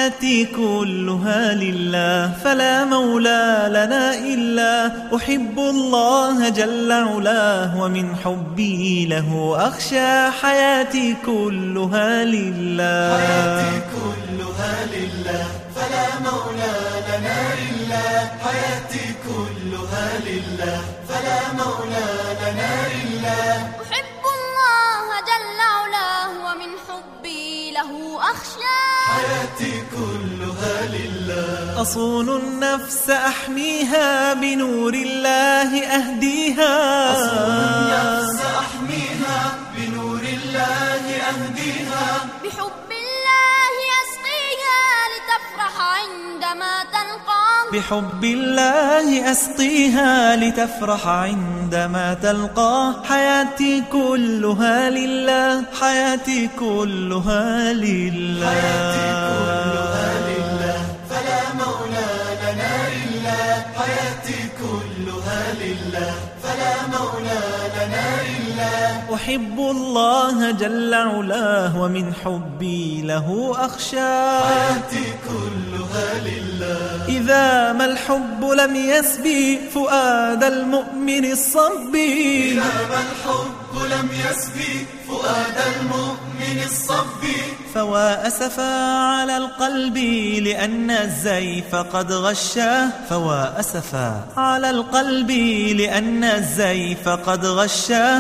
حياتي كلها لله، فلا مولى لنا إلا. أحب الله جل علاه ومن حبي له أخشى. حياتي كلها لله، حياتي كلها لله، فلا مولى لنا إلا. حياتي كلها لله، فلا مولى لنا إلا. أحب الله جل علاه ومن حبي له أخشى. حياتي كلها لله، أصون النفس أحميها بنور الله أهديها. أصون النفس أحميها بنور الله أهديها. بحب الله أسقيها لتفرح عندما تلقاه. بحب الله أسقيها لتفرح عندما تلقاه. حياتي كلها لله، حياتي كلها لله، حياتي كلها لله، فلا مولى لنا إلا. حياتي كلها لله، فلا مولى لنا إلا. أحب الله جل علاه ومن حبي له أخشى. حياتي كلها لله، إذا ما الحب لم يسبي فؤاد المؤمن الصبي. إذا ما الحب لم يسبي فؤاد المؤمن الصبي. فوا أسفا على القلب لأن الزيف قد غشاه. فوا أسفا على القلب لأن الزيف قد غشاه.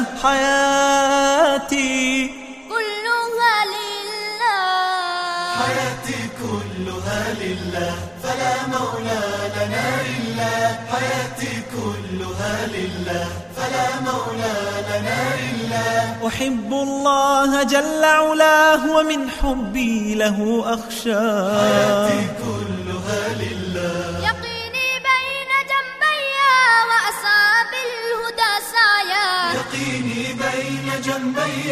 حياتي كلها لله، حياتي كلها لله، فلا مولى لنا إلا. حياتي كلها لله، فلا مولى لنا إلا. أحب الله جل علاه ومن حبي له أخشى. حياتي كلها لله، يقيني بين جنبي وأسعى بالهدى سعيا. يقيني بين جنبي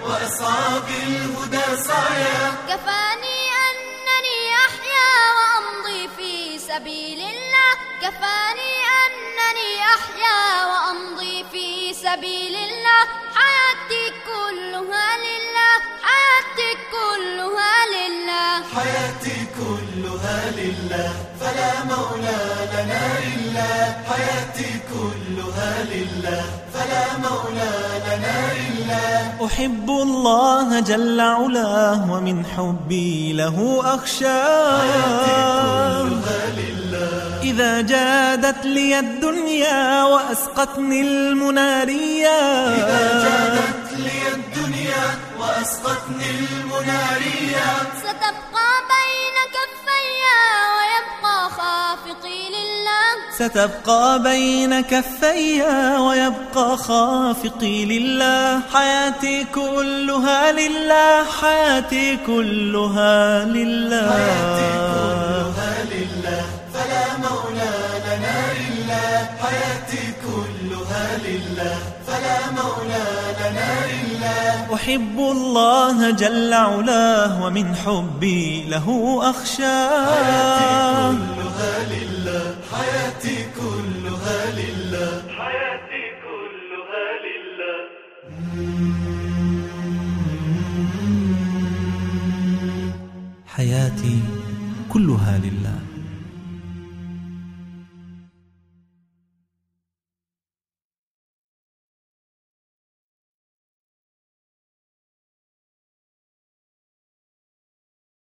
وأسعى بالهدى سعيا. كفاني أنني أحيا وأمضي في سبيل الله. كفاني أنني أحيا وأمضي في سبيل الله. حياتي كلها لله، حياتي كلها لله. حياتي كلها لله، فلا مولى لنا إلا. حياتي كلها لله، فلا مولى لنا إلا. أحب الله جل علاه ومن حبي له أخشى. حياتي كلها لله، إذا جادت لي الدنيا وأسقتني المناريا. إذا جادت لي الدنيا وأسقتني المناريا. ستبقى بين كفي ويبقى خافقي لله. ستبقى بين كفي ويبقى خافقي لله. حياتي كلها لله، حياتي كلها لله، حياتي كلها لله، فلا مولى لنا إلا. حياتي كلها لله، فلا مولى لنا إلا. أحب الله جل علاه ومن حبي له أخشى. حياتي كلها لله، حياتي كلها لله، حياتي كلها لله. حياتي كلها لله.